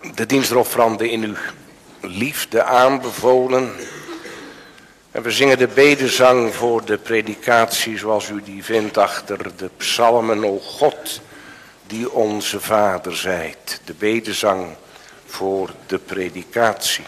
de dienstofferanden in uw liefde aanbevolen. En we zingen de bedezang voor de predikatie zoals u die vindt achter de psalmen. O God, die onze Vader zijt. De bedezang voor de predikatie.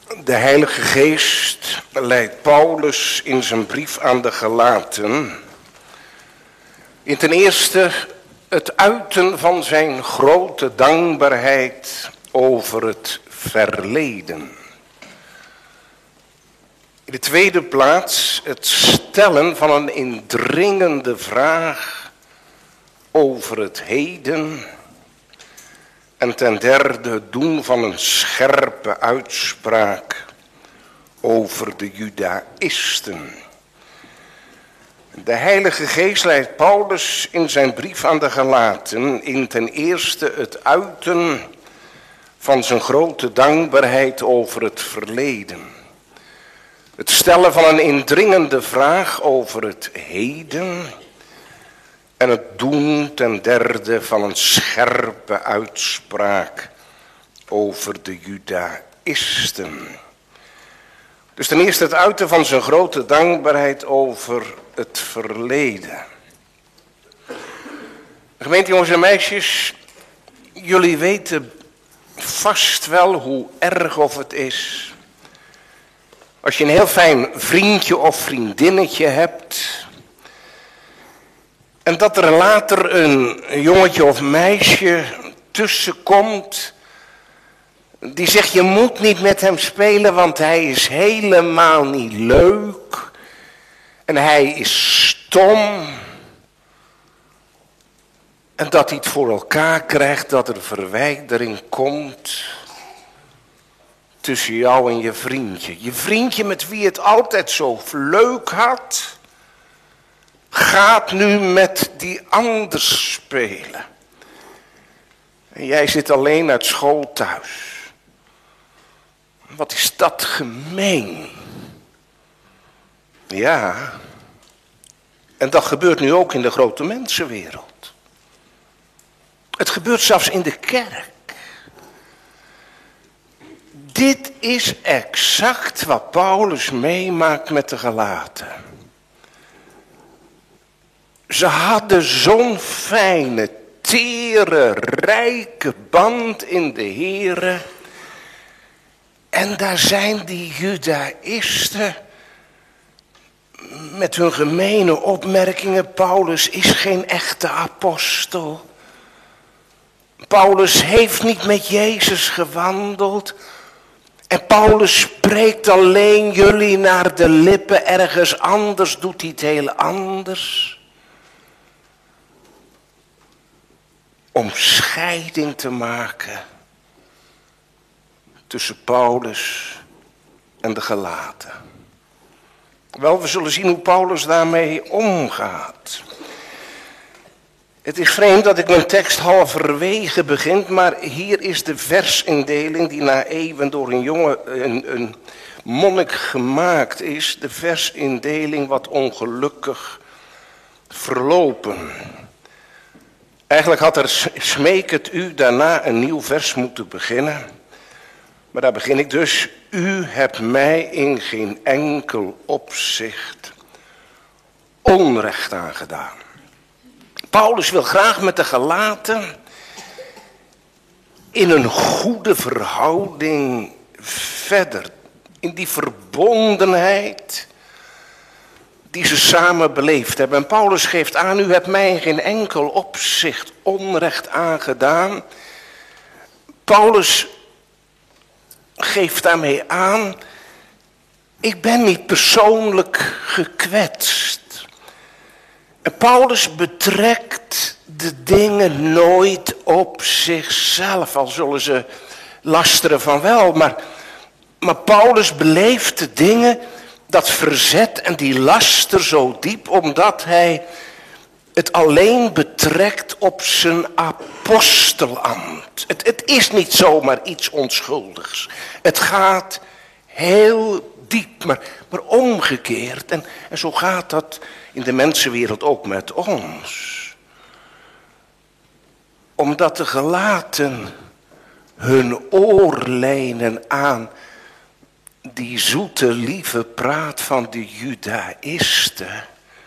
De Heilige Geest leidt Paulus in zijn brief aan de Galaten in ten eerste het uiten van zijn grote dankbaarheid over het verleden. In de tweede plaats het stellen van een indringende vraag over het heden. En ten derde het doen van een scherpe uitspraak over de Judaïsten. De Heilige Geest leidt Paulus in zijn brief aan de Galaten in ten eerste het uiten van zijn grote dankbaarheid over het verleden. Het stellen van een indringende vraag over het heden. En het doen ten derde van een scherpe uitspraak over de Judaïsten. Dus ten eerste het uiten van zijn grote dankbaarheid over het verleden. Gemeente jongens en meisjes, jullie weten vast wel hoe erg of het is als je een heel fijn vriendje of vriendinnetje hebt en dat er later een jongetje of meisje tussenkomt die zegt je moet niet met hem spelen want hij is helemaal niet leuk en hij is stom. En dat hij het voor elkaar krijgt dat er verwijdering komt tussen jou en je vriendje. Je vriendje met wie het altijd zo leuk had, gaat nu met die ander spelen. En jij zit alleen uit school thuis. Wat is dat gemeen. Ja, en dat gebeurt nu ook in de grote mensenwereld. Het gebeurt zelfs in de kerk. Dit is exact wat Paulus meemaakt met de Galaten. Ze hadden zo'n fijne, tere, rijke band in de Here. En daar zijn die Judaïsten met hun gemene opmerkingen. Paulus is geen echte apostel. Paulus heeft niet met Jezus gewandeld. En Paulus spreekt alleen jullie naar de lippen. Ergens anders doet hij het heel anders. Om scheiding te maken tussen Paulus en de Galaten. Wel, we zullen zien hoe Paulus daarmee omgaat. Het is vreemd dat ik mijn tekst halverwege begint, maar hier is de versindeling die na eeuwen door een monnik gemaakt is. De versindeling wat ongelukkig verlopen. Eigenlijk had er smekend u daarna een nieuw vers moeten beginnen. Maar daar begin ik dus. U hebt mij in geen enkel opzicht onrecht aangedaan. Paulus wil graag met de Galaten in een goede verhouding verder. In die verbondenheid die ze samen beleefd hebben. En Paulus geeft aan, u hebt mij in geen enkel opzicht onrecht aangedaan. Paulus geeft daarmee aan, ik ben niet persoonlijk gekwetst. En Paulus betrekt de dingen nooit op zichzelf, al zullen ze lasteren van wel. Maar Paulus beleeft de dingen, dat verzet en die laster zo diep, omdat hij het alleen betrekt op zijn apostelambt. Het is niet zomaar iets onschuldigs. Het gaat heel diep, maar omgekeerd. En zo gaat dat in de mensenwereld ook met ons. Omdat de Galaten hun oor lenen aan die zoete lieve praat van de Judaïsten.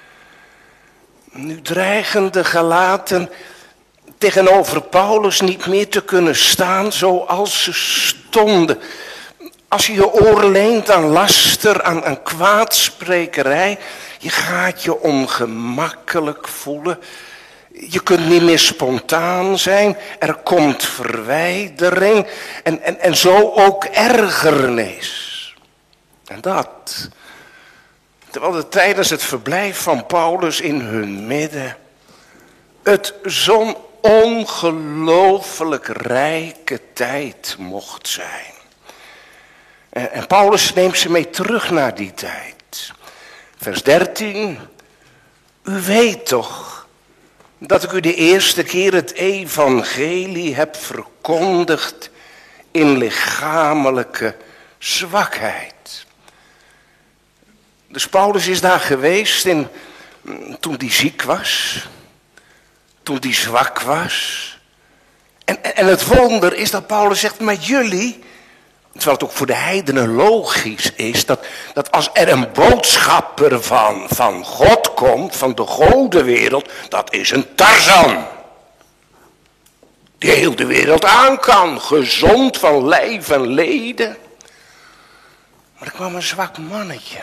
Nu dreigen de Galaten tegenover Paulus niet meer te kunnen staan zoals ze stonden. Als je je oor leent aan laster, aan kwaadsprekerij, je gaat je ongemakkelijk voelen. Je kunt niet meer spontaan zijn, er komt verwijdering en zo ook ergernis. En dat, terwijl het tijdens het verblijf van Paulus in hun midden het zo'n ongelooflijk rijke tijd mocht zijn. En Paulus neemt ze mee terug naar die tijd. Vers 13. U weet toch dat ik u de eerste keer het evangelie heb verkondigd in lichamelijke zwakheid. Dus Paulus is daar geweest toen hij ziek was, toen hij zwak was. En het wonder is dat Paulus zegt, maar jullie, terwijl het ook voor de heidenen logisch is, dat als er een boodschapper van God komt, van de godenwereld, dat is een Tarzan. Die heel de wereld aan kan, gezond van lijf en leden. Maar er kwam een zwak mannetje.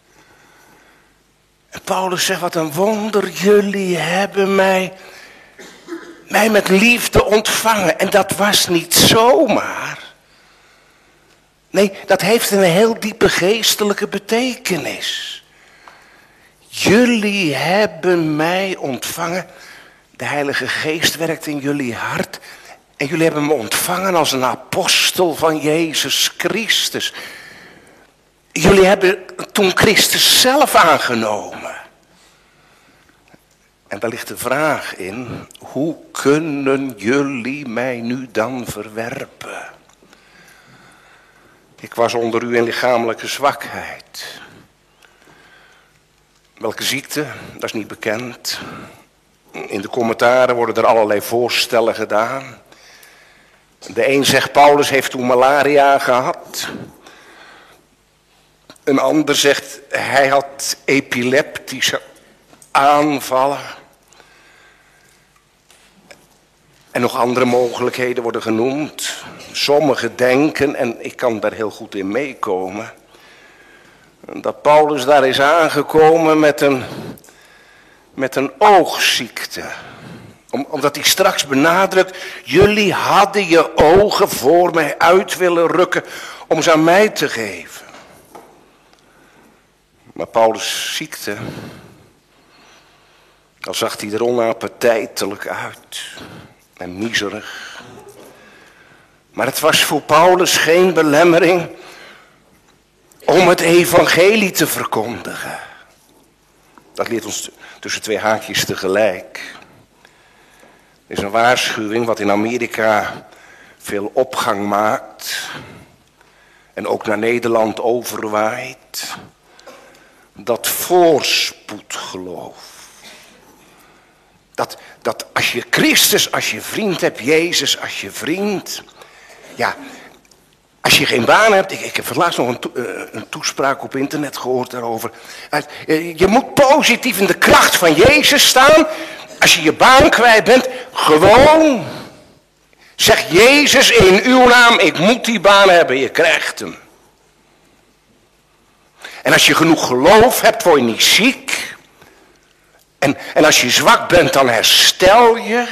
En Paulus zegt, wat een wonder, jullie hebben mij met liefde ontvangen. En dat was niet zomaar. Nee, dat heeft een heel diepe geestelijke betekenis. Jullie hebben mij ontvangen. De Heilige Geest werkt in jullie hart. En jullie hebben me ontvangen als een apostel van Jezus Christus. Jullie hebben toen Christus zelf aangenomen. En daar ligt de vraag in, hoe kunnen jullie mij nu dan verwerpen? Ik was onder u in lichamelijke zwakheid. Welke ziekte, dat is niet bekend. In de commentaren worden er allerlei voorstellen gedaan. De een zegt, Paulus heeft toen malaria gehad. Een ander zegt, hij had epileptische aanvallen. En nog andere mogelijkheden worden genoemd. Sommigen denken, en ik kan daar heel goed in meekomen, dat Paulus daar is aangekomen met een oogziekte. Omdat hij straks benadrukt, jullie hadden je ogen voor mij uit willen rukken om ze aan mij te geven. Maar Paulus' ziekte, dan zag hij er onappetijtelijk uit en miserig. Maar het was voor Paulus geen belemmering om het evangelie te verkondigen. Dat leert ons tussen twee haakjes tegelijk. Er is een waarschuwing wat in Amerika veel opgang maakt en ook naar Nederland overwaait. Dat voorspoedgeloof. Dat als je Christus als je vriend hebt, Jezus als je vriend. Ja, als je geen baan hebt, ik heb laatst nog een toespraak op internet gehoord daarover. Je moet positief in de kracht van Jezus staan. Als je je baan kwijt bent, gewoon zeg Jezus in uw naam, ik moet die baan hebben, je krijgt hem. En als je genoeg geloof hebt, word je niet ziek. En als je zwak bent, dan herstel je.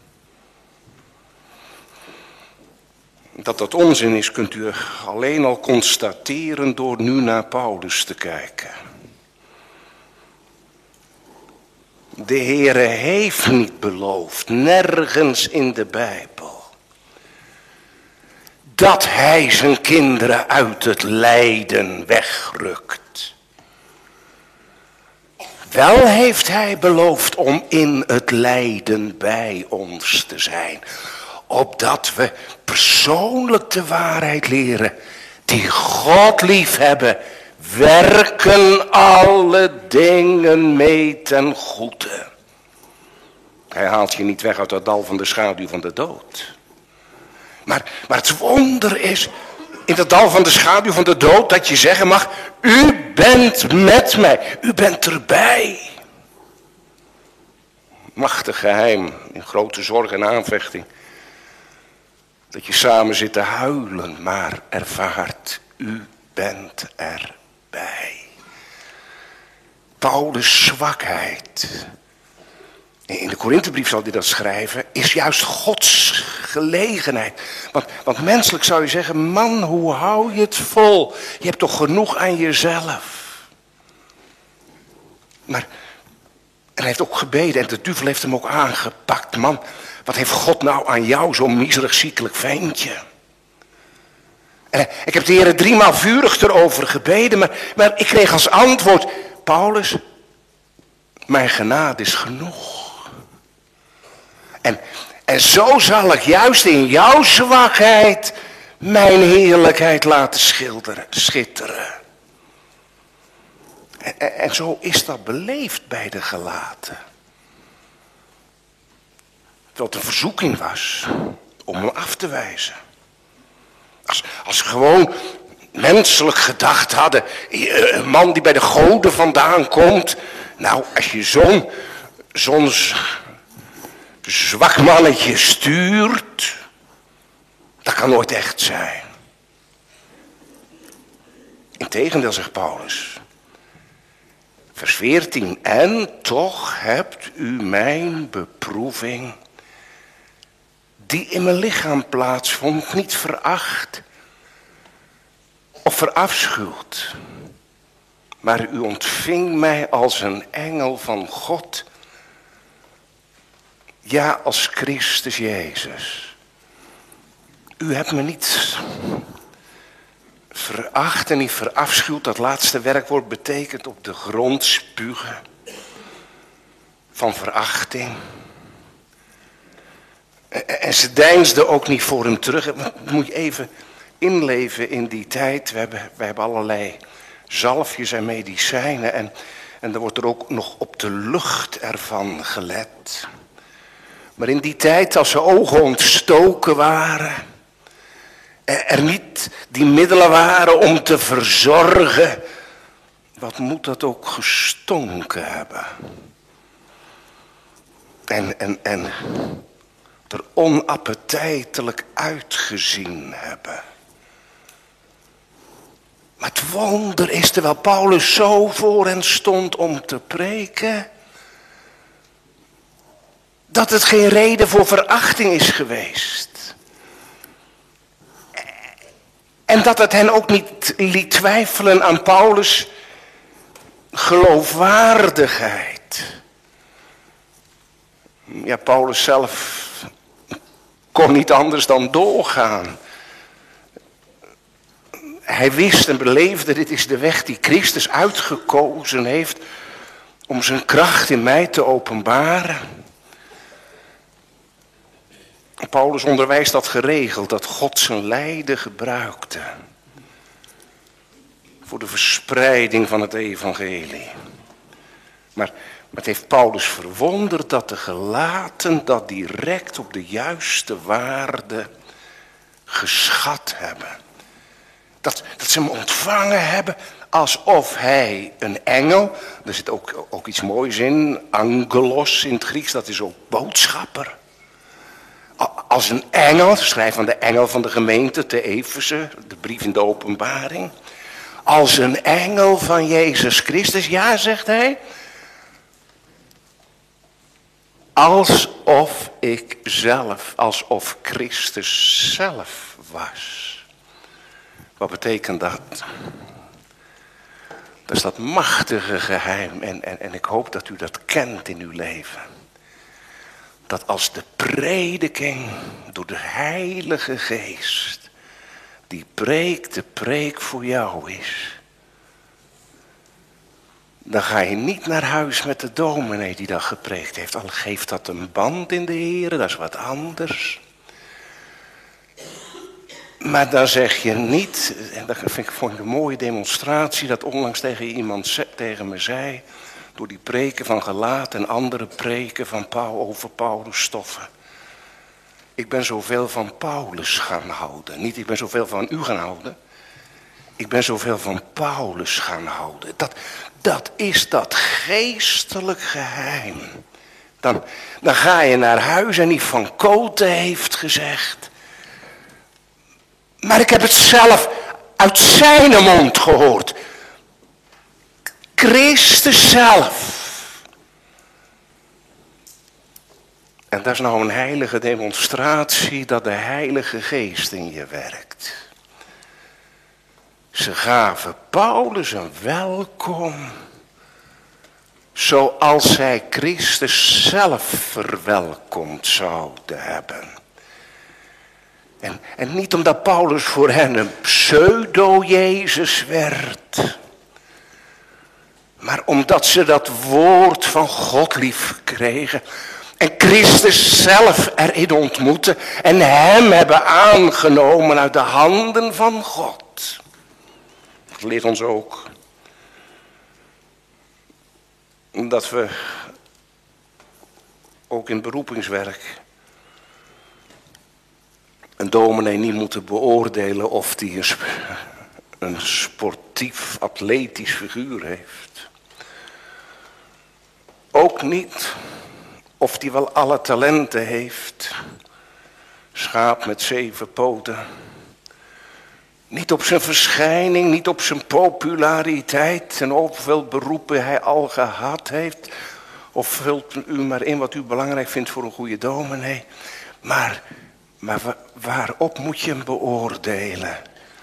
Dat onzin is, kunt u alleen al constateren door nu naar Paulus te kijken. De Heere heeft niet beloofd, nergens in de Bijbel, dat hij zijn kinderen uit het lijden wegrukt. Wel heeft hij beloofd om in het lijden bij ons te zijn. Opdat we persoonlijk de waarheid leren. Die God liefhebben, werken alle dingen mee ten goede. Hij haalt je niet weg uit het dal van de schaduw van de dood. Maar het wonder is, in het dal van de schaduw van de dood, dat je zeggen mag, u bent met mij, u bent erbij. Machtig geheim, in grote zorg en aanvechting. Dat je samen zit te huilen, maar ervaart, u bent erbij. Paulus' zwakheid, in de Korinthebrief zal hij dat schrijven, is juist Gods gelegenheid. Want menselijk zou je zeggen, man, hoe hou je het vol? Je hebt toch genoeg aan jezelf. Maar en hij heeft ook gebeden en de duivel heeft hem ook aangepakt. Man, wat heeft God nou aan jou, zo'n miserig ziekelijk ventje? En ik heb de Heer 3 maal vurig erover gebeden, maar ik kreeg als antwoord, Paulus, mijn genade is genoeg. En zo zal ik juist in jouw zwakheid mijn heerlijkheid laten schitteren. En zo is dat beleefd bij de Galaten. Terwijl het een verzoeking was om hem af te wijzen. Als ze gewoon menselijk gedacht hadden, een man die bij de goden vandaan komt. Nou, als je zo'n zwak mannetje stuurt, dat kan nooit echt zijn. Integendeel, zegt Paulus. Vers 14, en toch hebt u mijn beproeving, die in mijn lichaam plaatsvond, niet veracht of verafschuwd. Maar u ontving mij als een engel van God, ja, als Christus Jezus. U hebt me niet veracht en niet verafschuwd. Dat laatste werkwoord betekent op de grond spugen van verachting. En ze deinsden ook niet voor hem terug. Moet je even inleven in die tijd. We hebben allerlei zalfjes en medicijnen. En er wordt er ook nog op de lucht ervan gelet. Maar in die tijd, als zijn ogen ontstoken waren, er niet die middelen waren om te verzorgen, wat moet dat ook gestonken hebben. En er onappetijtelijk uitgezien hebben. Maar het wonder is, terwijl Paulus zo voor hen stond om te preken, dat het geen reden voor verachting is geweest. En dat het hen ook niet liet twijfelen aan Paulus' geloofwaardigheid. Ja, Paulus zelf kon niet anders dan doorgaan. Hij wist en beleefde, dit is de weg die Christus uitgekozen heeft om zijn kracht in mij te openbaren. Paulus onderwijst dat geregeld, dat God zijn lijden gebruikte voor de verspreiding van het evangelie. Maar het heeft Paulus verwonderd dat de Galaten dat direct op de juiste waarde geschat hebben. Dat ze hem ontvangen hebben alsof hij een engel, er zit ook iets moois in, angelos in het Grieks, dat is ook boodschapper. Als een engel, schrijf aan de engel van de gemeente te Efeze, de brief in de openbaring. Als een engel van Jezus Christus, ja, zegt hij. Alsof ik zelf, alsof Christus zelf was. Wat betekent dat? Dat is dat machtige geheim en ik hoop dat u dat kent in uw leven. Dat als de prediking door de Heilige Geest, die de preek voor jou is, dan ga je niet naar huis met de dominee die dat gepreekt heeft. Al geeft dat een band in de Heer, dat is wat anders. Maar dan zeg je niet, en dat vond ik een mooie demonstratie, dat onlangs tegen me zei, door die preken van Galaten en andere preken van over Paulus' stoffen. Ik ben zoveel van Paulus gaan houden. Niet ik ben zoveel van u gaan houden. Ik ben zoveel van Paulus gaan houden. Dat is dat geestelijk geheim. Dan ga je naar huis en die Van Koten heeft gezegd. Maar ik heb het zelf uit zijn mond gehoord. Christus zelf. En dat is nou een heilige demonstratie dat de Heilige Geest in je werkt. Ze gaven Paulus een welkom, zoals zij Christus zelf verwelkomd zouden hebben. En niet omdat Paulus voor hen een pseudo-Jezus werd, maar omdat ze dat woord van God lief kregen en Christus zelf erin ontmoeten en hem hebben aangenomen uit de handen van God. Dat leert ons ook dat we ook in beroepingswerk een dominee niet moeten beoordelen of die een sportief, atletisch figuur heeft. Ook niet of die wel alle talenten heeft. Schaap met 7 poten. Niet op zijn verschijning, niet op zijn populariteit en hoeveel beroepen hij al gehad heeft. Of vult u maar in wat u belangrijk vindt voor een goede dominee. Maar waarop moet je hem beoordelen?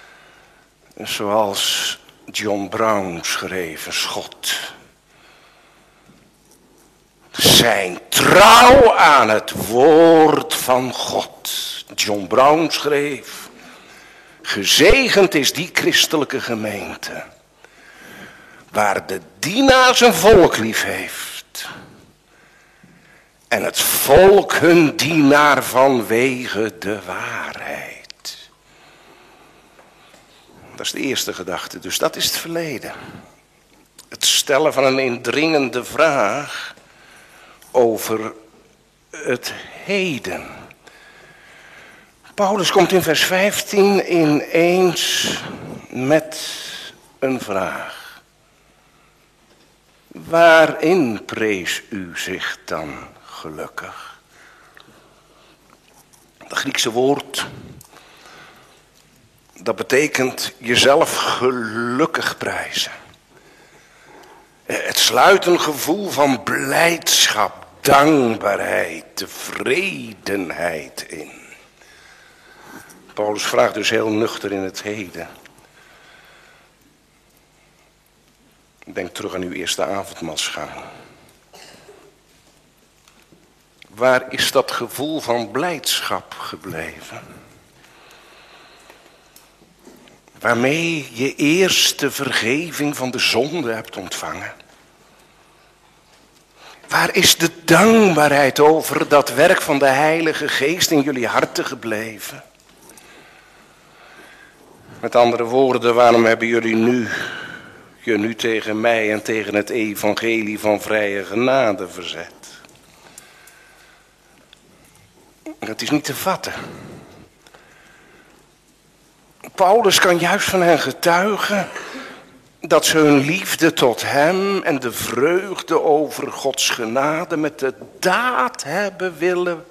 Zoals John Brown schreef, een Schot. Zijn trouw aan het woord van God. John Brown schreef: gezegend is die christelijke gemeente, waar de dienaar zijn volk lief heeft. En het volk hun dienaar vanwege de waarheid. Dat is de eerste gedachte, dus dat is het verleden. Het stellen van een indringende vraag over het heden. Paulus komt in vers 15 ineens met een vraag. Waarin prees u zich dan gelukkig? Het Griekse woord, dat betekent jezelf gelukkig prijzen. Het sluit een gevoel van blijdschap, dankbaarheid, tevredenheid in. Paulus vraagt dus heel nuchter in het heden. Denk terug aan uw eerste avondmaalsgang. Waar is dat gevoel van blijdschap gebleven? Waarmee je eerst de vergeving van de zonde hebt ontvangen. Waar is de dankbaarheid over dat werk van de Heilige Geest in jullie harten gebleven? Met andere woorden, waarom hebben jullie je nu tegen mij en tegen het evangelie van vrije genade verzet? Het is niet te vatten. Paulus kan juist van hen getuigen dat ze hun liefde tot hem en de vreugde over Gods genade met de daad hebben willen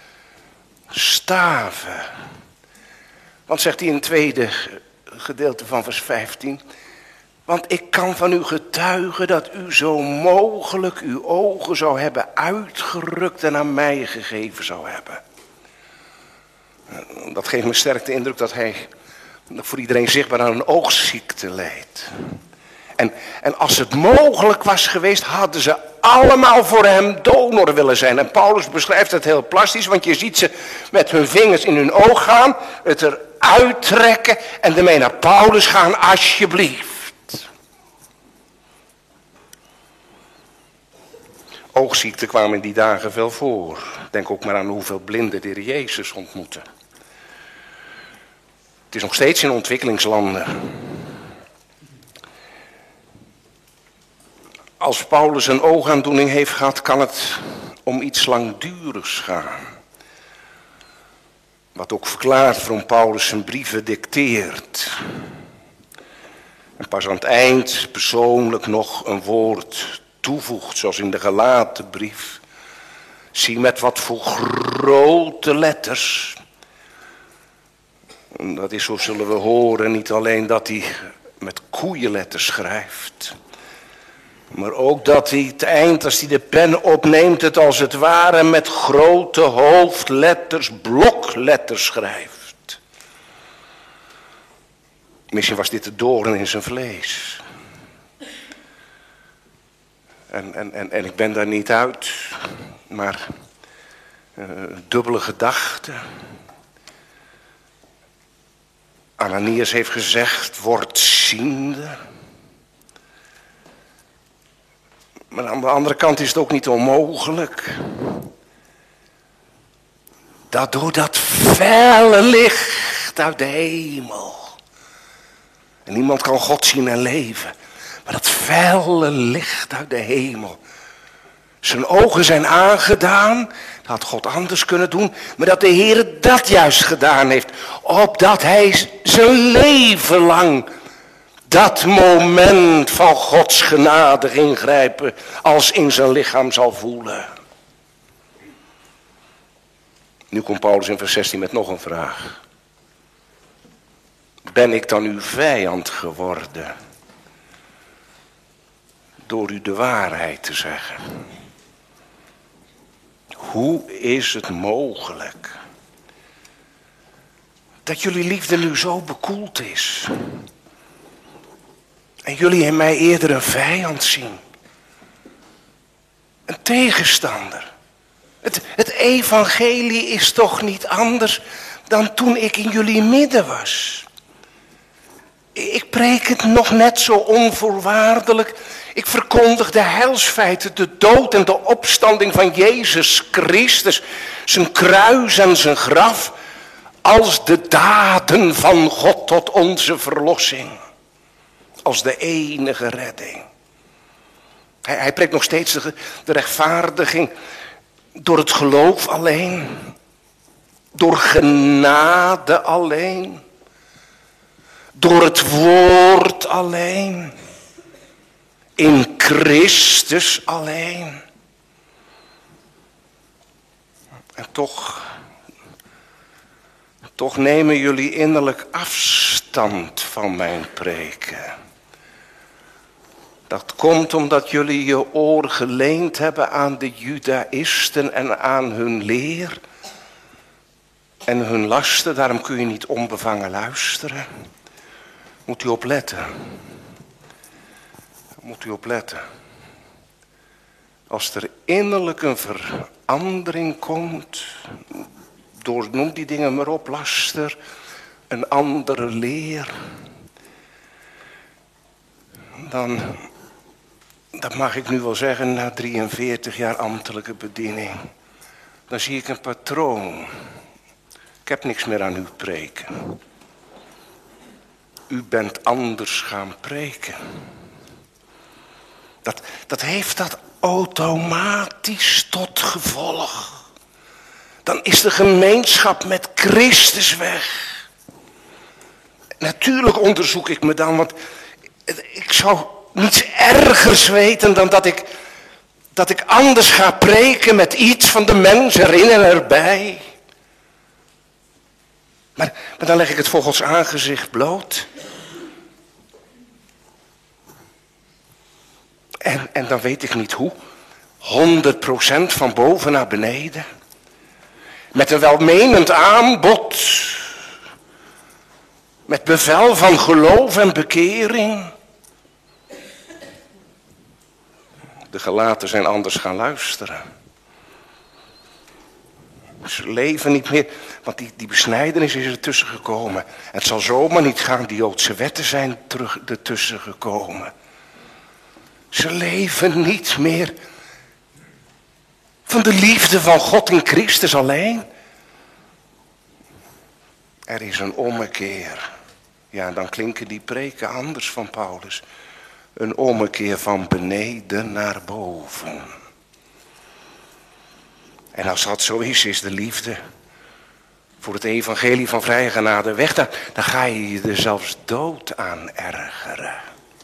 staven. Want zegt hij in het tweede gedeelte van vers 15. Want ik kan van u getuigen dat u zo mogelijk uw ogen zou hebben uitgerukt en aan mij gegeven zou hebben. Dat geeft me sterk de indruk dat hij voor iedereen zichtbaar aan een oogziekte leed. En als het mogelijk was geweest, hadden ze allemaal voor hem donor willen zijn. En Paulus beschrijft het heel plastisch, want je ziet ze met hun vingers in hun oog gaan, het eruit trekken en ermee naar Paulus gaan, alsjeblieft. Oogziekten kwamen in die dagen veel voor. Denk ook maar aan hoeveel blinden de Heer Jezus ontmoette. Het is nog steeds in ontwikkelingslanden. Als Paulus een oogaandoening heeft gehad, kan het om iets langdurigs gaan. Wat ook verklaart waarom Paulus zijn brieven dicteert. En pas aan het eind persoonlijk nog een woord toevoegt, zoals in de Galatenbrief. Zie met wat voor grote letters Dat is, zo zullen we horen, niet alleen dat hij met koeienletters schrijft, maar ook dat hij het eind, als hij de pen opneemt, het als het ware met grote hoofdletters, blokletters schrijft. Misschien was dit de doorn in zijn vlees. En ik ben daar niet uit, maar dubbele gedachte. Ananias heeft gezegd, word ziende. Maar aan de andere kant is het ook niet onmogelijk. Dat door dat felle licht uit de hemel. En niemand kan God zien en leven. Maar dat felle licht uit de hemel. Zijn ogen zijn aangedaan. Dat had God anders kunnen doen. Maar dat de Heer dat juist gedaan heeft. Opdat hij zijn leven lang dat moment van Gods genade ingrijpen als in zijn lichaam zal voelen. Nu komt Paulus in vers 16 met nog een vraag. Ben ik dan uw vijand geworden? Door u de waarheid te zeggen. Hoe is het mogelijk dat jullie liefde nu zo bekoeld is? En jullie in mij eerder een vijand zien. Een tegenstander. Het evangelie is toch niet anders dan toen ik in jullie midden was. Ik preek het nog net zo onvoorwaardelijk. Ik verkondig de heilsfeiten, de dood en de opstanding van Jezus Christus. Zijn kruis en zijn graf. Als de daden van God tot onze verlossing. Als de enige redding. Hij preekt nog steeds de rechtvaardiging. Door het geloof alleen. Door genade alleen. Door het woord alleen. In Christus alleen. En toch nemen jullie innerlijk afstand van mijn preken. Dat komt omdat jullie je oor geleend hebben aan de Judaïsten en aan hun leer. En hun lasten, daarom kun je niet onbevangen luisteren. Moet u opletten. Moet u opletten. Als er innerlijk een verandering komt, door, noem die dingen maar op, laster, een andere leer, dan, dat mag ik nu wel zeggen, na 43 jaar ambtelijke bediening, dan zie ik een patroon. Ik heb niks meer aan u preken. U bent anders gaan preken. Dat heeft dat automatisch tot gevolg. Dan is de gemeenschap met Christus weg. Natuurlijk onderzoek ik me dan, want ik zou niets ergers weten dan dat ik anders ga preken met iets van de mens erin en erbij. Maar dan leg ik het voor Gods aangezicht bloot. En dan weet ik niet hoe. 100% van boven naar beneden. Met een welmenend aanbod. Met bevel van geloof en bekering. De gelaten zijn anders gaan luisteren. Ze leven niet meer, want die besnijdenis is er tussen gekomen. Het zal zomaar niet gaan, die Joodse wetten zijn ertussen gekomen. Ze leven niet meer van de liefde van God in Christus alleen. Er is een ommekeer. Ja, dan klinken die preken anders van Paulus. Een ommekeer van beneden naar boven. En als dat zo is de liefde voor het evangelie van vrije genade weg. Dan ga je je er zelfs dood aan ergeren.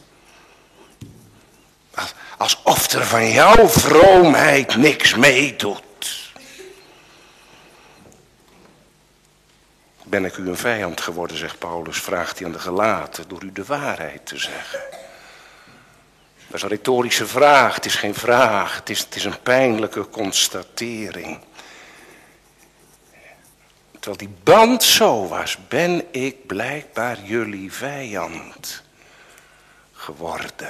Alsof er van jouw vroomheid niks meedoet. Ben ik u een vijand geworden, zegt Paulus, vraagt hij aan de Galaten, door u de waarheid te zeggen. Dat is een retorische vraag, het is geen vraag, het is een pijnlijke constatering. Terwijl die band zo was, ben ik blijkbaar jullie vijand geworden.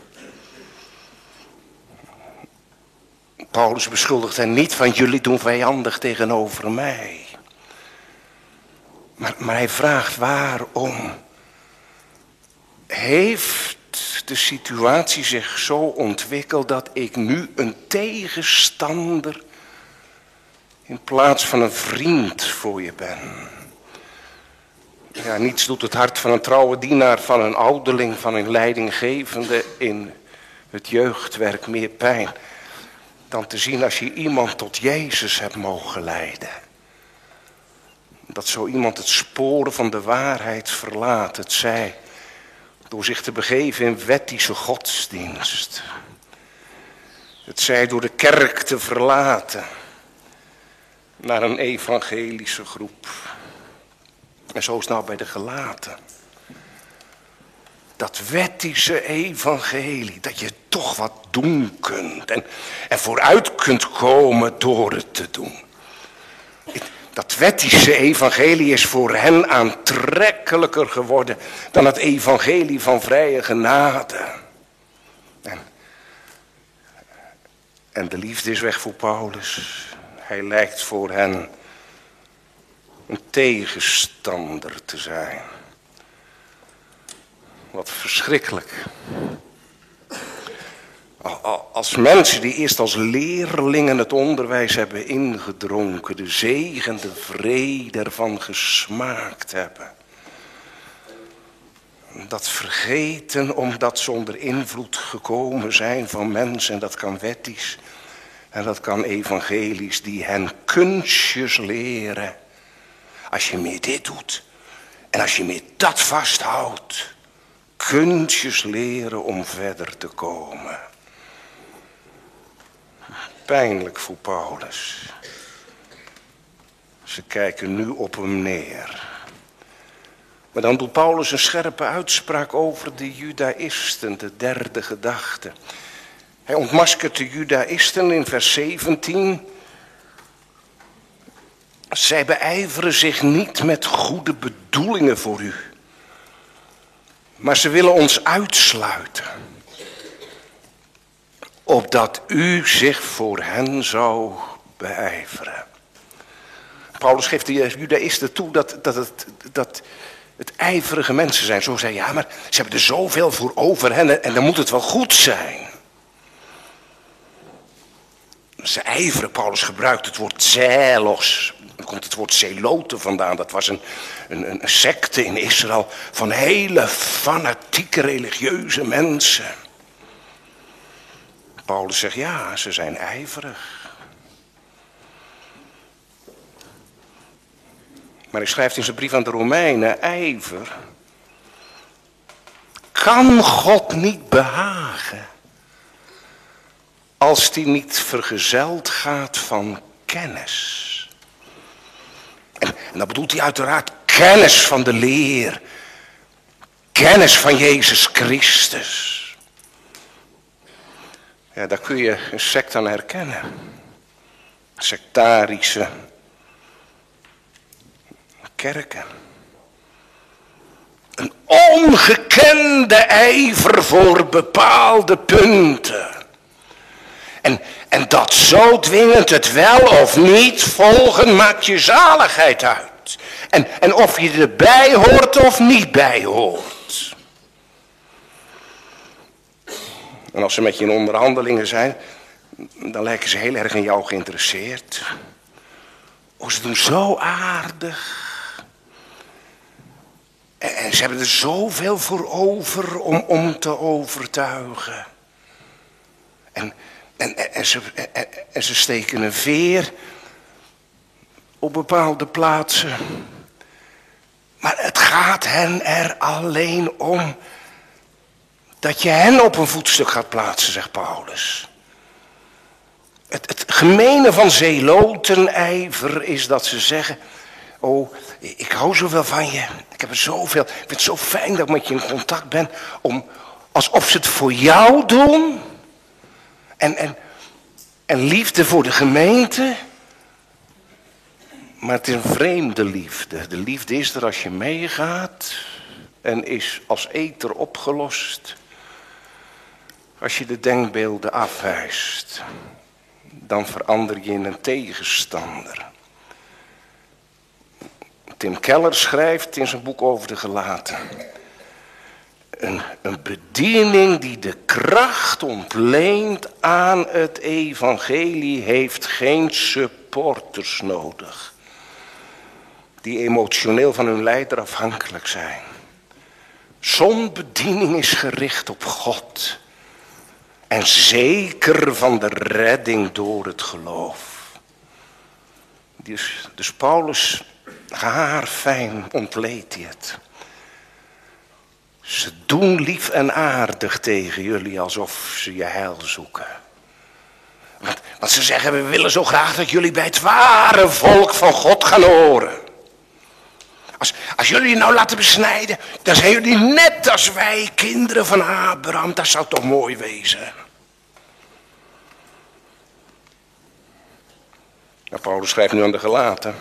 Paulus beschuldigt hen niet van jullie doen vijandig tegenover mij. Maar hij vraagt waarom. Heeft de situatie zich zo ontwikkeld dat ik nu een tegenstander in plaats van een vriend voor je ben? Ja, niets doet het hart van een trouwe dienaar, van een ouderling, van een leidinggevende in het jeugdwerk meer pijn dan te zien als je iemand tot Jezus hebt mogen leiden. Dat zo iemand het sporen van de waarheid verlaat, het zij door zich te begeven in wettische godsdienst. Het zij door de kerk te verlaten naar een evangelische groep. En zo is het nou bij de Galaten. Dat wettische evangelie, dat je toch wat doen kunt en vooruit kunt komen door het te doen. Dat wettische evangelie is voor hen aantrekkelijker geworden dan het evangelie van vrije genade. En de liefde is weg voor Paulus. Hij lijkt voor hen een tegenstander te zijn. Wat verschrikkelijk. Als mensen die eerst als leerlingen het onderwijs hebben ingedronken, de zegen, de vrede ervan gesmaakt hebben. Dat vergeten omdat ze onder invloed gekomen zijn van mensen, en dat kan wettisch en dat kan evangelisch, die hen kunstjes leren. Als je meer dit doet en als je meer dat vasthoudt, kunstjes leren om verder te komen. Pijnlijk voor Paulus. Ze kijken nu op hem neer. Maar dan doet Paulus een scherpe uitspraak over de Judaïsten, de derde gedachte. Hij ontmaskert de Judaïsten in vers 17. Zij beijveren zich niet met goede bedoelingen voor u, maar ze willen ons uitsluiten, opdat u zich voor hen zou beijveren. Paulus geeft de Judaïsten toe dat het ijverige mensen zijn. Zo zei ja, maar ze hebben er zoveel voor over hen en dan moet het wel goed zijn. Ze ijveren, Paulus gebruikt het woord zelos. Dan komt het woord zeloten vandaan. Dat was een secte in Israël van hele fanatieke religieuze mensen. Paulus zegt ja, ze zijn ijverig. Maar hij schrijft in zijn brief aan de Romeinen, ijver kan God niet behagen als die niet vergezeld gaat van kennis. En dan bedoelt hij uiteraard kennis van de leer. Kennis van Jezus Christus. Ja, daar kun je een sect aan herkennen. Sectarische kerken. Een ongekende ijver voor bepaalde punten. En dat zo dwingend het wel of niet volgen maakt je zaligheid uit. En of je erbij hoort of niet bij hoort. En als ze met je in onderhandelingen zijn, dan lijken ze heel erg in jou geïnteresseerd. Oh, ze doen zo aardig. En ze hebben er zoveel voor over om te overtuigen. En ze steken een veer op bepaalde plaatsen. Maar het gaat hen er alleen om dat je hen op een voetstuk gaat plaatsen, zegt Paulus. Het gemene van zelotenijver is dat ze zeggen, Oh, ik hou zoveel van je. Ik heb er zoveel. Ik vind het zo fijn dat ik met je in contact ben. Alsof ze het voor jou doen. En liefde voor de gemeente. Maar het is een vreemde liefde. De liefde is er als je meegaat. En is als ether opgelost. Als je de denkbeelden afwijst. Dan verander je in een tegenstander. Tim Keller schrijft in zijn boek over de Galaten. Een bediening die de kracht ontleent aan het evangelie heeft geen supporters nodig. Die emotioneel van hun leider afhankelijk zijn. Zo'n bediening is gericht op God. En zeker van de redding door het geloof. Dus Paulus, haarfijn ontleedt hij het. Ze doen lief en aardig tegen jullie alsof ze je heil zoeken. Want ze zeggen, we willen zo graag dat jullie bij het ware volk van God gaan horen. Als jullie je nou laten besnijden, dan zijn jullie net als wij kinderen van Abraham. Dat zou toch mooi wezen. Nou, Paulus schrijft nu aan de Galaten.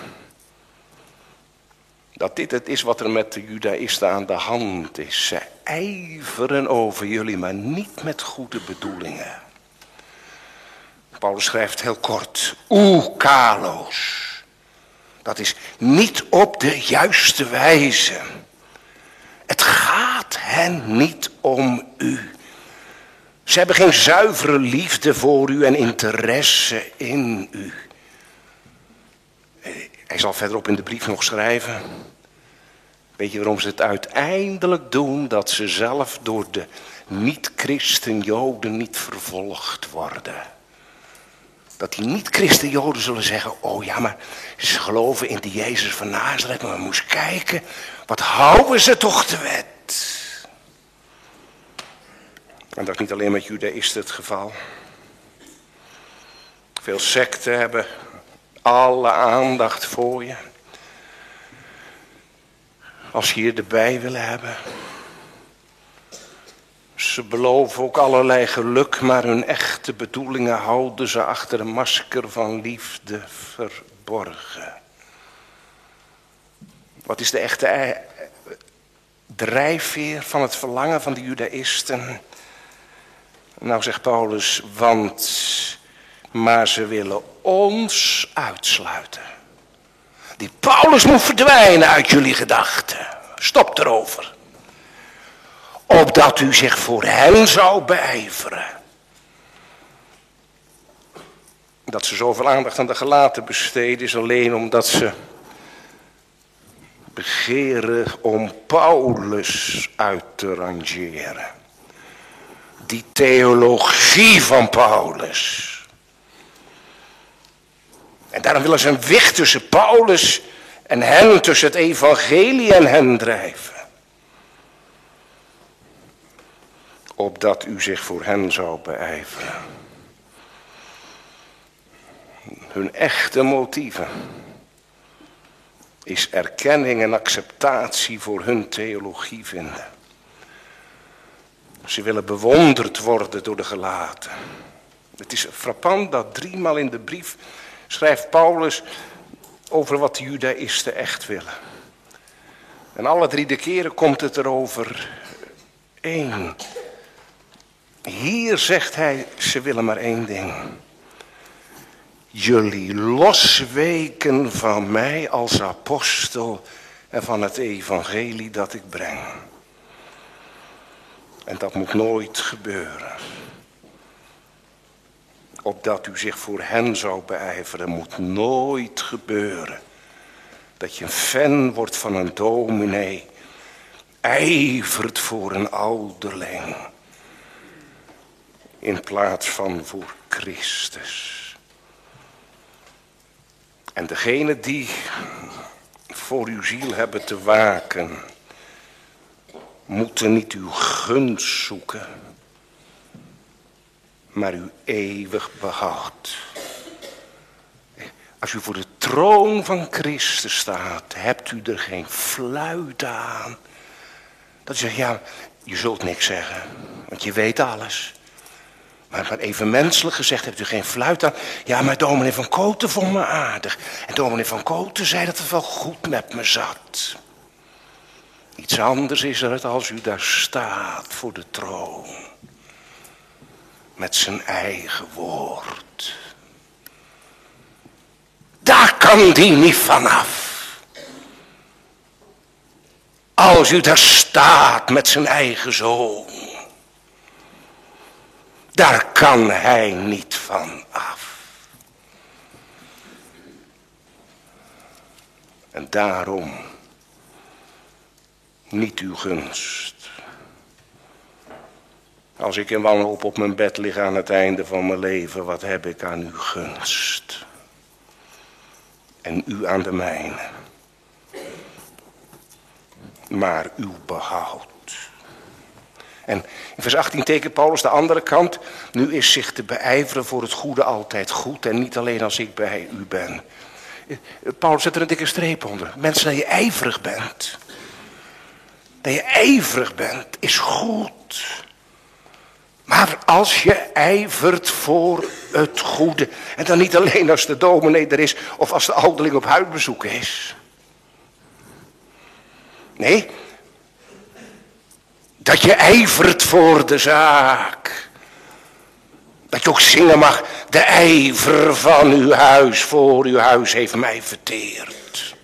Dat dit het is wat er met de Judaïsten aan de hand is. Ze ijveren over jullie, maar niet met goede bedoelingen. Paulus schrijft heel kort. Oekalos. Dat is niet op de juiste wijze. Het gaat hen niet om u. Ze hebben geen zuivere liefde voor u en interesse in u. Hij zal verderop in de brief nog schrijven. Weet je waarom ze het uiteindelijk doen? Dat ze zelf door de niet-christen-joden niet vervolgd worden. Dat die niet-christen-joden zullen zeggen, oh ja, maar ze geloven in die Jezus van Nazareth, maar we moesten kijken, wat houden ze toch de wet? En dat is niet alleen met Judaïsten het geval. Veel secten hebben alle aandacht voor je. Als je je erbij wil hebben. Ze beloven ook allerlei geluk, maar hun echte bedoelingen houden ze achter een masker van liefde verborgen. Wat is de echte drijfveer van het verlangen van de Judaïsten? Nou zegt Paulus, maar ze willen ons uitsluiten. Die Paulus moet verdwijnen uit jullie gedachten. Stop erover. Opdat u zich voor hen zou beijveren. Dat ze zoveel aandacht aan de Galaten besteden is alleen omdat ze begeren om Paulus uit te rangeren. Die theologie van Paulus. En daarom willen ze een wicht tussen Paulus en hen, tussen het evangelie en hen drijven. Opdat u zich voor hen zou beijveren. Hun echte motieven is erkenning en acceptatie voor hun theologie vinden. Ze willen bewonderd worden door de Galaten. Het is frappant dat 3 maal in de brief schrijft Paulus over wat de Judaïsten echt willen. En alle 3 de keren komt het erover 1. Hier zegt hij, ze willen maar 1 ding. Jullie losweken van mij als apostel en van het evangelie dat ik breng. En dat moet nooit gebeuren. Opdat u zich voor hen zou beijveren, moet nooit gebeuren. Dat je een fan wordt van een dominee, ijvert voor een ouderling. In plaats van voor Christus. En degene die voor uw ziel hebben te waken, moeten niet uw gunst zoeken, maar uw eeuwig behoud. Als u voor de troon van Christus staat, hebt u er geen fluit aan. Dat u zegt, ja, je zult niks zeggen, want je weet alles. Maar even menselijk gezegd, hebt u geen fluit aan. Ja, maar dominee van Koten vond me aardig. En dominee van Koten zei dat het wel goed met me zat. Iets anders is er als u daar staat voor de troon. Met zijn eigen woord. Daar kan die niet vanaf. Als u daar staat met zijn eigen zoon. Daar kan hij niet van af. En daarom niet uw gunst. Als ik in wanhoop op mijn bed lig aan het einde van mijn leven, wat heb ik aan uw gunst? En u aan de mijne. Maar uw behoud. En in vers 18 tekent Paulus de andere kant. Nu is zich te beijveren voor het goede altijd goed. En niet alleen als ik bij u ben. Paulus zet er een dikke streep onder. Mensen, dat je ijverig bent. Dat je ijverig bent is goed. Maar als je ijvert voor het goede. En dan niet alleen als de dominee er is. Of als de ouderling op huisbezoek is. Nee. Dat je ijvert voor de zaak. Dat je ook zingen mag. De ijver van uw huis voor uw huis heeft mij verteerd.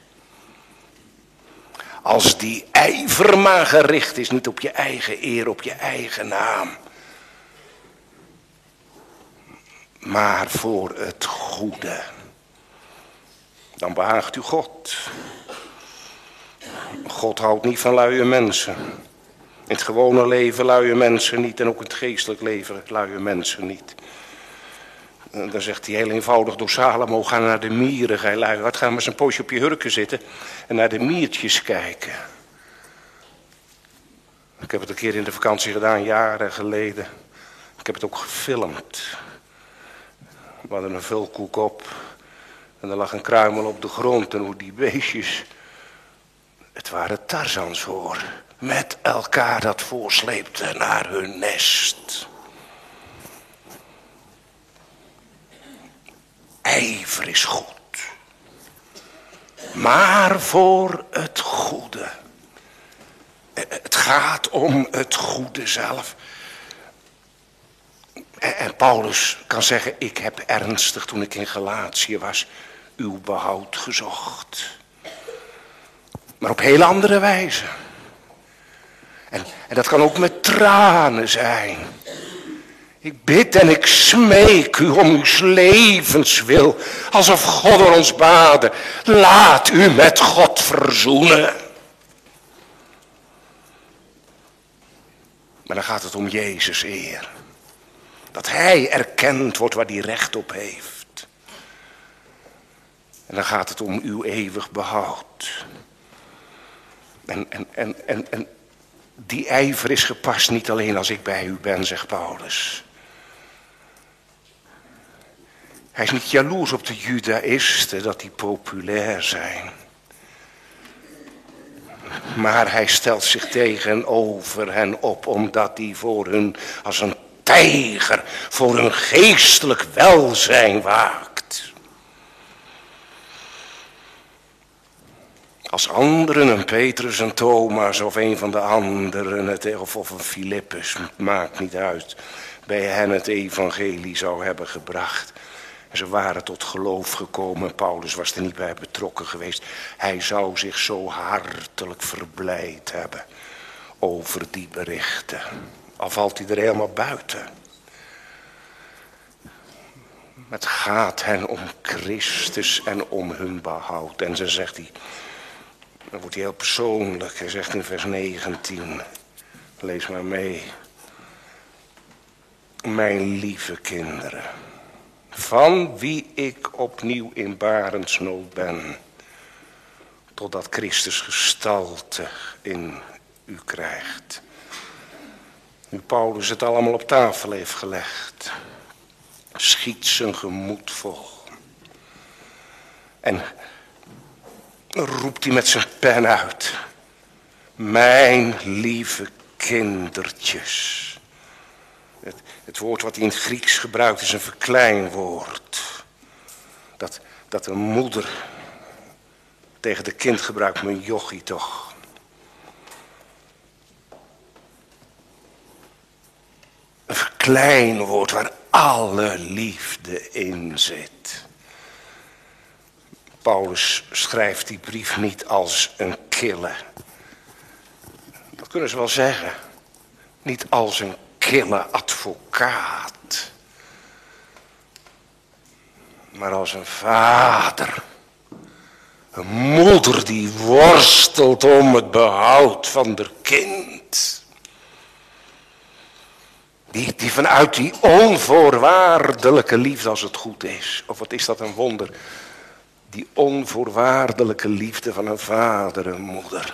Als die ijver maar gericht is. Niet op je eigen eer, op je eigen naam. Maar voor het goede. Dan behaagt u God. God houdt niet van luie mensen. In het gewone leven luie mensen niet. En ook in het geestelijk leven luie mensen niet. En dan zegt hij heel eenvoudig door Salomo. Ga naar de mieren, gij lui. Wat, ga maar eens een poosje op je hurken zitten. En naar de miertjes kijken. Ik heb het een keer in de vakantie gedaan, jaren geleden. Ik heb het ook gefilmd. We hadden een vulkoek op. En er lag een kruimel op de grond. En hoe die beestjes. Het waren Tarzans hoor. Met elkaar dat voorsleepten naar hun nest. Ijver is goed. Maar voor het goede. Het gaat om het goede zelf. En Paulus kan zeggen, ik heb ernstig toen ik in Galatië was, uw behoud gezocht. Maar op heel andere wijze. En dat kan ook met tranen zijn. Ik bid en ik smeek u om uw levenswil. Alsof God er ons baden. Laat u met God verzoenen. Maar dan gaat het om Jezus eer. Dat hij erkend wordt waar hij recht op heeft. En dan gaat het om uw eeuwig behoud. En die ijver is gepast niet alleen als ik bij u ben, zegt Paulus. Hij is niet jaloers op de judaïsten dat die populair zijn. Maar hij stelt zich tegenover hen op omdat hij voor hun als een tijger voor hun geestelijk welzijn waakt. Als anderen, een Petrus, een Thomas of een van de anderen, of een Filippus, maakt niet uit, bij hen het evangelie zou hebben gebracht. En ze waren tot geloof gekomen. Paulus was er niet bij betrokken geweest. Hij zou zich zo hartelijk verblijd hebben over die berichten. Al valt hij er helemaal buiten. Het gaat hen om Christus en om hun behoud. En dan zegt hij, dan wordt hij heel persoonlijk. Hij zegt in vers 19, lees maar mee. Mijn lieve kinderen, van wie ik opnieuw in barensnood ben, totdat Christus gestalte in u krijgt. Nu Paulus het allemaal op tafel heeft gelegd, schiet zijn gemoed vol. En roept hij met zijn pen uit. Mijn lieve kindertjes. Het woord wat hij in het Grieks gebruikt is een verkleinwoord. Dat een moeder tegen de kind gebruikt, mijn jochie toch. Een verkleinwoord waar alle liefde in zit. Paulus schrijft die brief niet als een kille. Dat kunnen ze wel zeggen. Niet als een kille advocaat. Maar als een vader. Een moeder die worstelt om het behoud van haar kind. Die vanuit die onvoorwaardelijke liefde, als het goed is. Of wat is dat een wonder. Die onvoorwaardelijke liefde van een vader en moeder.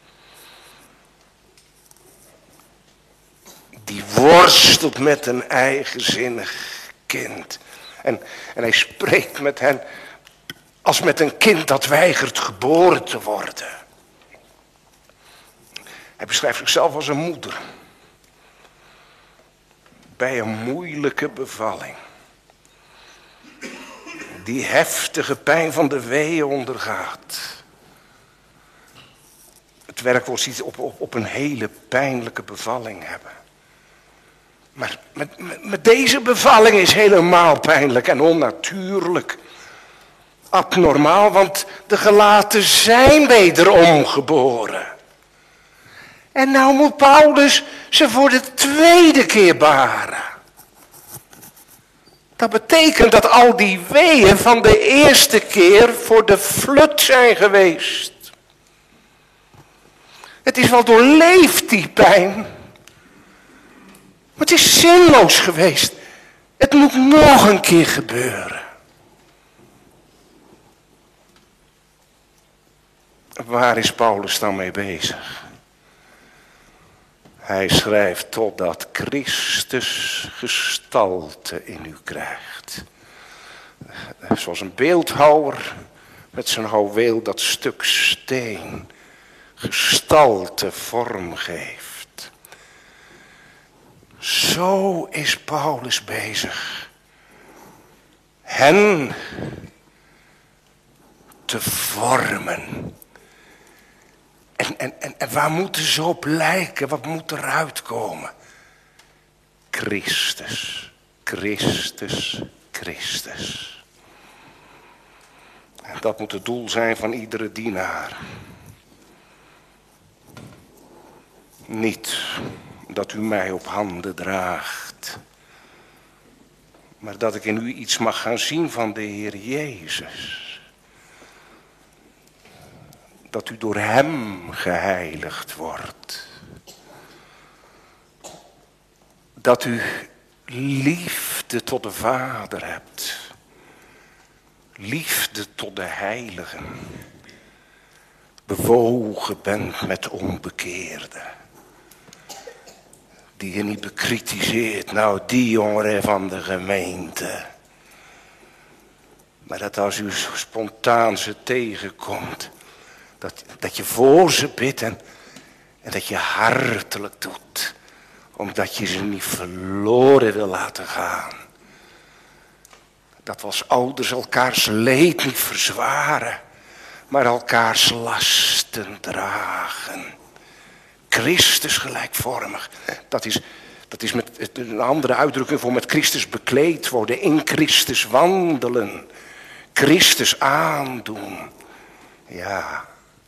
Die worstelt met een eigenzinnig kind. En hij spreekt met hen als met een kind dat weigert geboren te worden. Hij beschrijft zichzelf als een moeder. Bij een moeilijke bevalling. Die heftige pijn van de weeën ondergaat. Het werkwoord ziet op een hele pijnlijke bevalling hebben. Maar met deze bevalling is helemaal pijnlijk en onnatuurlijk. Abnormaal, want de gelaten zijn wederom geboren. En nou moet Paulus ze voor de tweede keer baren. Dat betekent dat al die weeën van de eerste keer voor de flut zijn geweest. Het is wel doorleefd, die pijn. Maar het is zinloos geweest. Het moet nog een keer gebeuren. Waar is Paulus dan mee bezig? Hij schrijft totdat Christus gestalte in u krijgt. Zoals een beeldhouwer met zijn houweel dat stuk steen gestalte vorm geeft. Zo is Paulus bezig. Hen te vormen. En waar moeten ze op lijken? Wat moet eruit komen? Christus, Christus, Christus. En dat moet het doel zijn van iedere dienaar. Niet dat u mij op handen draagt, maar dat ik in u iets mag gaan zien van de Heer Jezus. Dat u door hem geheiligd wordt. Dat u liefde tot de Vader hebt. Liefde tot de heiligen. Bewogen bent met onbekeerden. Die je niet bekritiseert. Nou, die jongeren van de gemeente. Maar dat als u spontaan ze tegenkomt. Dat je voor ze bidt en dat je hartelijk doet. Omdat je ze niet verloren wil laten gaan. Dat we als ouders elkaars leed niet verzwaren. Maar elkaars lasten dragen. Christus gelijkvormig. Dat is met een andere uitdrukking voor met Christus bekleed worden. In Christus wandelen. Christus aandoen. Ja.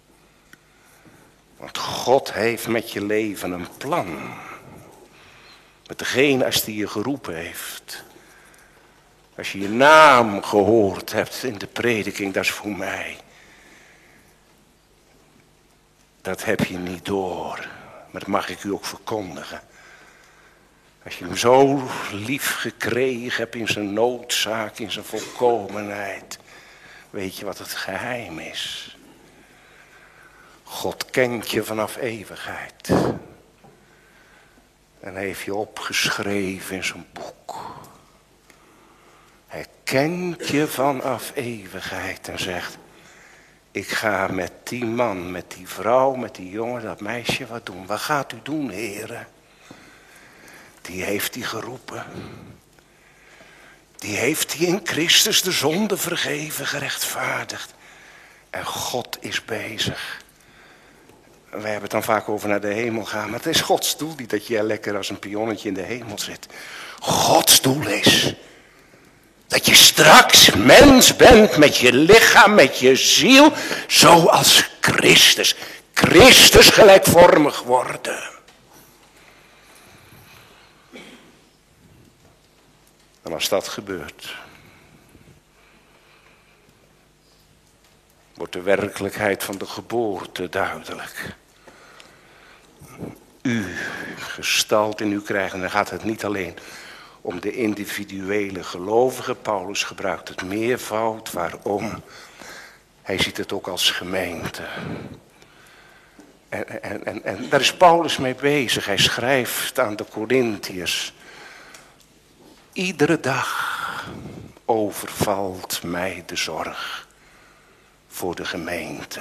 Want God heeft met je leven een plan. Met degene als die je geroepen heeft. Als je je naam gehoord hebt in de prediking, dat is voor mij. Dat heb je niet door. Maar dat mag ik u ook verkondigen. Als je hem zo lief gekregen hebt in zijn noodzaak, in zijn volkomenheid. Weet je wat het geheim is? God kent je vanaf eeuwigheid. En heeft je opgeschreven in zijn boek. Hij kent je vanaf eeuwigheid en zegt, ik ga met die man, met die vrouw, met die jongen, dat meisje wat doen. Wat gaat u doen, heren? Die heeft hij geroepen. Die heeft hij in Christus de zonde vergeven, gerechtvaardigd. En God is bezig. Wij hebben het dan vaak over naar de hemel gaan. Maar het is Gods doel niet dat jij lekker als een pionnetje in de hemel zit. Gods doel is dat je straks mens bent met je lichaam, met je ziel. Zoals Christus. Christus gelijkvormig worden. En als dat gebeurt, wordt de werkelijkheid van de geboorte duidelijk. U gestalte in u krijgen. En dan gaat het niet alleen om de individuele gelovigen. Paulus gebruikt het meervoud. Waarom? Hij ziet het ook als gemeente. En daar is Paulus mee bezig. Hij schrijft aan de Korintiërs. Iedere dag overvalt mij de zorg voor de gemeente.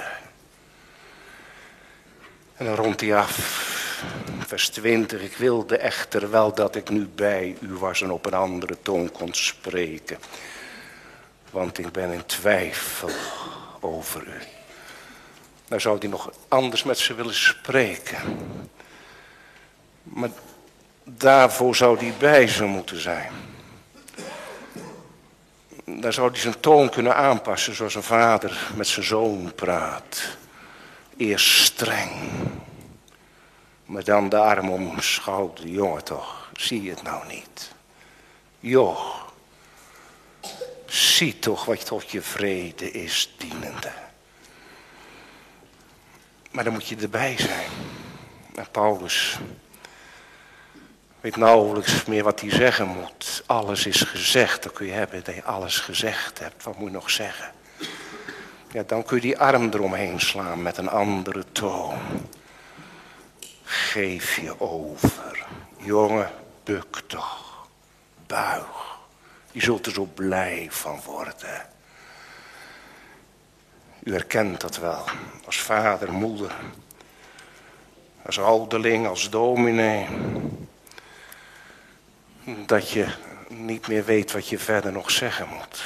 En dan rondt hij af, vers 20. Ik wilde echter wel dat ik nu bij u was en op een andere toon kon spreken. Want ik ben in twijfel over u. Nou zou hij nog anders met ze willen spreken. Maar daarvoor zou hij bij ze moeten zijn. Daar zou hij zijn toon kunnen aanpassen zoals een vader met zijn zoon praat. Eerst streng, maar dan de arm om schouder. Jongen toch, zie je het nou niet? Joh, zie toch wat tot je vrede is dienende. Maar dan moet je erbij zijn. En Paulus weet nauwelijks meer wat hij zeggen moet. Alles is gezegd. Dan kun je hebben dat je alles gezegd hebt. Wat moet je nog zeggen? Ja, dan kun je die arm eromheen slaan met een andere toon. Geef je over. Jongen, buk toch. Buig. Je zult er zo blij van worden. U herkent dat wel. Als vader, moeder. Als ouderling, als dominee. Dat je niet meer weet wat je verder nog zeggen moet.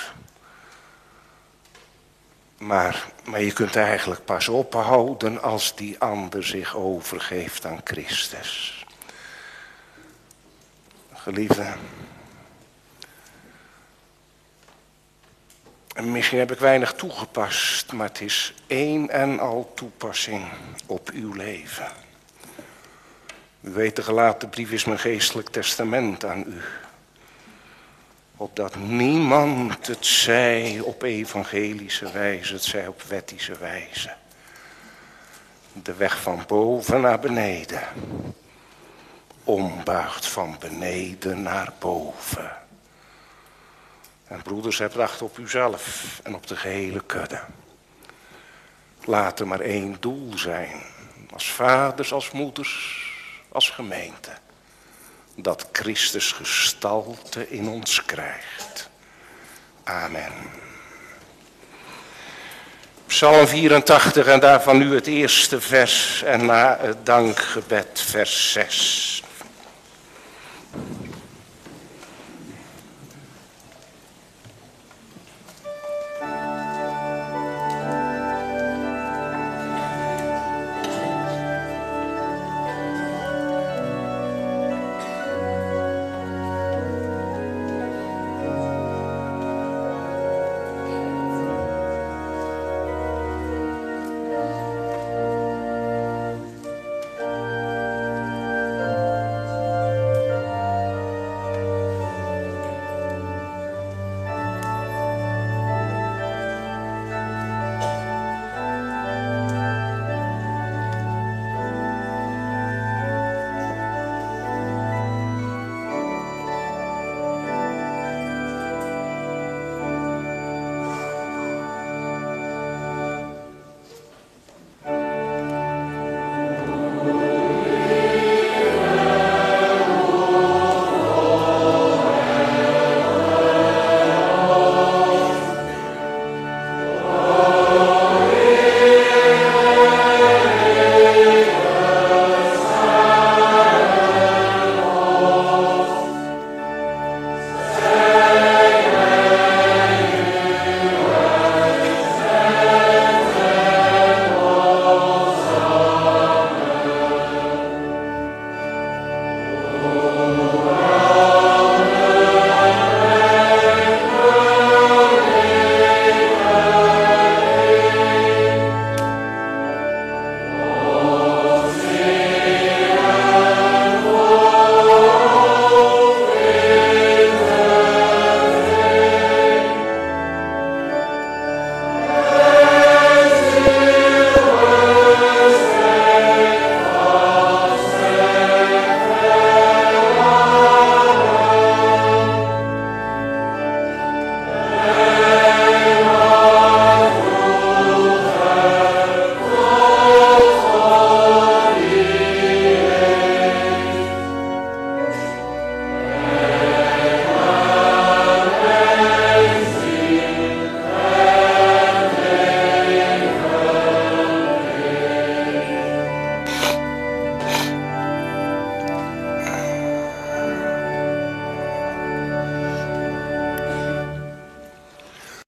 Maar je kunt eigenlijk pas ophouden als die ander zich overgeeft aan Christus. Geliefde. En misschien heb ik weinig toegepast, maar het is één en al toepassing op uw leven. U weet, de gelaten brief is mijn geestelijk testament aan u. Opdat niemand het zij op evangelische wijze, het zij op wettische wijze. De weg van boven naar beneden. Ombuigt van beneden naar boven. En broeders, hebt acht op uzelf en op de gehele kudde. Laat er maar één doel zijn. Als vaders, als moeders, als gemeente. Dat Christus gestalte in ons krijgt. Amen. Psalm 84 en daarvan nu het eerste vers en na het dankgebed vers 6.